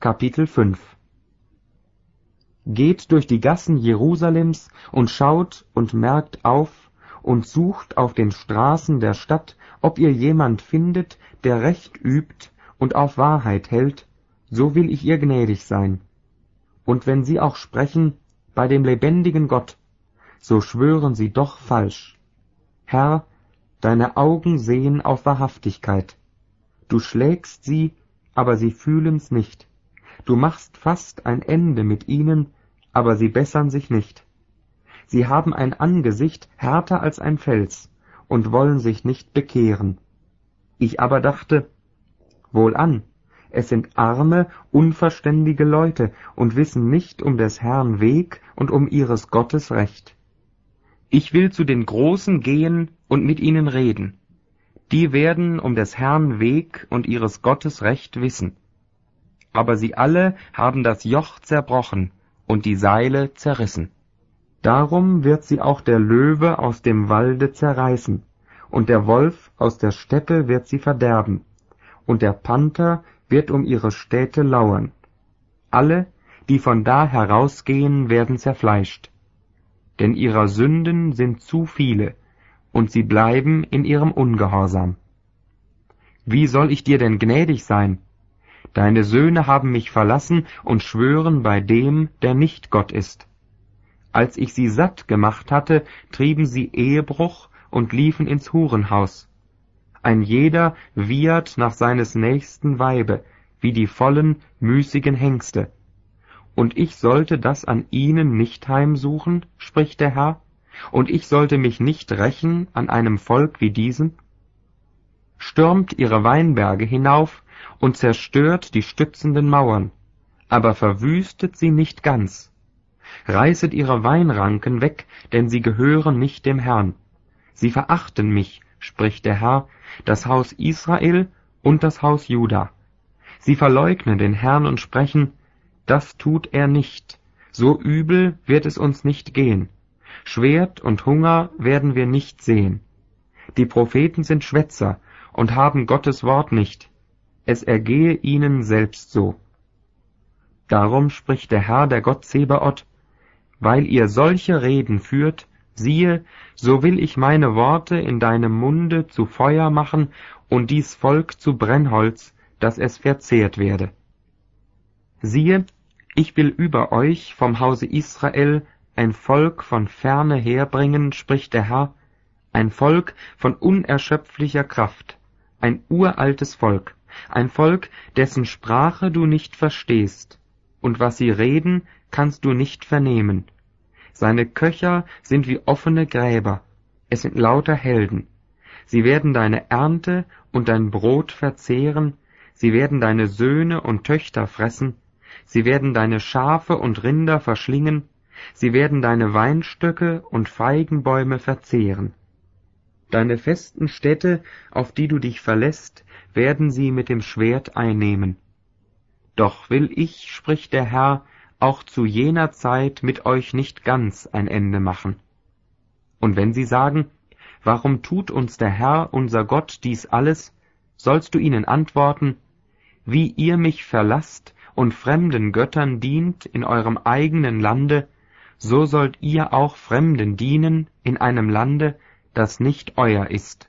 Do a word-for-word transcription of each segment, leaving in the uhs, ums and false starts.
Kapitel fünf. Geht durch die Gassen Jerusalems und schaut und merkt auf und sucht auf den Straßen der Stadt, ob ihr jemand findet, der Recht übt und auf Wahrheit hält, so will ich ihr gnädig sein. Und wenn sie auch sprechen, bei dem lebendigen Gott, so schwören sie doch falsch. Herr, deine Augen sehen auf Wahrhaftigkeit. Du schlägst sie, aber sie fühlen's nicht. Du machst fast ein Ende mit ihnen, aber sie bessern sich nicht. Sie haben ein Angesicht härter als ein Fels und wollen sich nicht bekehren. Ich aber dachte, wohlan, es sind arme, unverständige Leute und wissen nicht um des Herrn Weg und um ihres Gottes Recht. Ich will zu den Großen gehen und mit ihnen reden. Die werden um des Herrn Weg und ihres Gottes Recht wissen. Aber sie alle haben das Joch zerbrochen und die Seile zerrissen. Darum wird sie auch der Löwe aus dem Walde zerreißen, und der Wolf aus der Steppe wird sie verderben, und der Panther wird um ihre Städte lauern. Alle, die von da herausgehen, werden zerfleischt. Denn ihrer Sünden sind zu viele, und sie bleiben in ihrem Ungehorsam. Wie soll ich dir denn gnädig sein? Deine Söhne haben mich verlassen und schwören bei dem, der nicht Gott ist. Als ich sie satt gemacht hatte, trieben sie Ehebruch und liefen ins Hurenhaus. Ein jeder wiehert nach seines nächsten Weibe, wie die vollen, müßigen Hengste. Und ich sollte das an ihnen nicht heimsuchen, spricht der Herr, und ich sollte mich nicht rächen an einem Volk wie diesem? Stürmt ihre Weinberge hinauf und zerstört die stützenden Mauern, aber verwüstet sie nicht ganz. Reißet ihre Weinranken weg, denn sie gehören nicht dem Herrn. Sie verachten mich, spricht der Herr, das Haus Israel und das Haus Juda. Sie verleugnen den Herrn und sprechen, das tut er nicht, so übel wird es uns nicht gehen. Schwert und Hunger werden wir nicht sehen. Die Propheten sind Schwätzer und haben Gottes Wort nicht. Es ergehe ihnen selbst so. Darum spricht der Herr, der Gott Zebaoth, weil ihr solche Reden führt, siehe, so will ich meine Worte in deinem Munde zu Feuer machen und dies Volk zu Brennholz, dass es verzehrt werde. Siehe, ich will über euch vom Hause Israel ein Volk von ferne herbringen, spricht der Herr, ein Volk von unerschöpflicher Kraft, ein uraltes Volk, ein Volk, dessen Sprache du nicht verstehst, und was sie reden, kannst du nicht vernehmen. Seine Köcher sind wie offene Gräber, es sind lauter Helden. Sie werden deine Ernte und dein Brot verzehren, sie werden deine Söhne und Töchter fressen, sie werden deine Schafe und Rinder verschlingen, sie werden deine Weinstöcke und Feigenbäume verzehren. Deine festen Städte, auf die du dich verlässt, werden sie mit dem Schwert einnehmen. Doch will ich, spricht der Herr, auch zu jener Zeit mit euch nicht ganz ein Ende machen. Und wenn sie sagen, warum tut uns der Herr, unser Gott, dies alles, sollst du ihnen antworten, wie ihr mich verlasst und fremden Göttern dient in eurem eigenen Lande, so sollt ihr auch Fremden dienen in einem Lande, das nicht euer ist.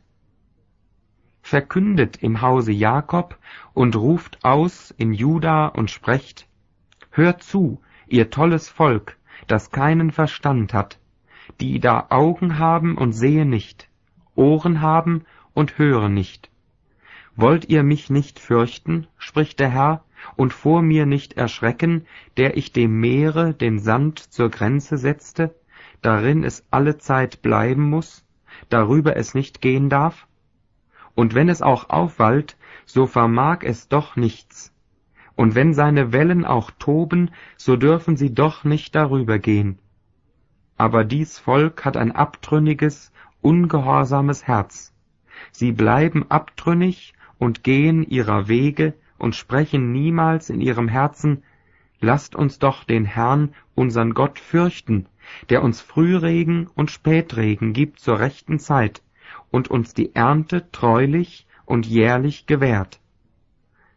Verkündet im Hause Jakob und ruft aus in Juda und sprecht, hört zu, ihr tolles Volk, das keinen Verstand hat, die da Augen haben und sehen nicht, Ohren haben und hören nicht. Wollt ihr mich nicht fürchten, spricht der Herr, und vor mir nicht erschrecken, der ich dem Meere den Sand zur Grenze setzte, darin es allezeit bleiben muß, darüber es nicht gehen darf? Und wenn es auch aufwallt, so vermag es doch nichts. Und wenn seine Wellen auch toben, so dürfen sie doch nicht darüber gehen. Aber dies Volk hat ein abtrünniges, ungehorsames Herz. Sie bleiben abtrünnig und gehen ihrer Wege und sprechen niemals in ihrem Herzen, lasst uns doch den Herrn, unseren Gott, fürchten, der uns Frühregen und Spätregen gibt zur rechten Zeit und uns die Ernte treulich und jährlich gewährt.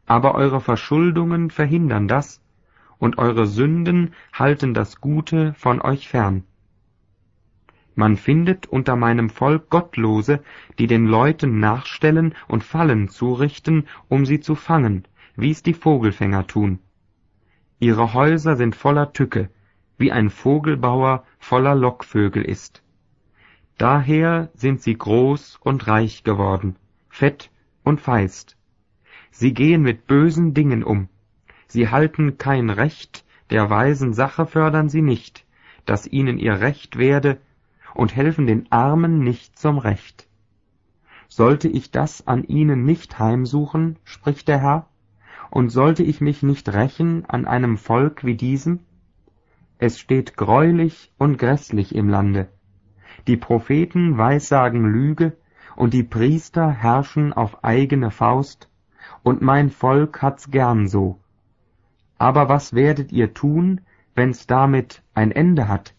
aber eure Verschuldungen verhindern das, und eure Sünden halten das Gute von euch fern. Man findet unter meinem Volk Gottlose, die den Leuten nachstellen und Fallen zurichten, um sie zu fangen, wie's die Vogelfänger tun. Ihre Häuser sind voller Tücke, wie ein Vogelbauer voller Lockvögel ist. Daher sind sie groß und reich geworden, fett und feist. Sie gehen mit bösen Dingen um. Sie halten kein Recht, der Weisen Sache fördern sie nicht, dass ihnen ihr Recht werde, und helfen den Armen nicht zum Recht. Sollte ich das an ihnen nicht heimsuchen, spricht der Herr, und sollte ich mich nicht rächen an einem Volk wie diesem? Es steht greulich und grässlich im Lande. Die Propheten weissagen Lüge, und die Priester herrschen auf eigene Faust, und mein Volk hat's gern so. Aber was werdet ihr tun, wenn's damit ein Ende hat?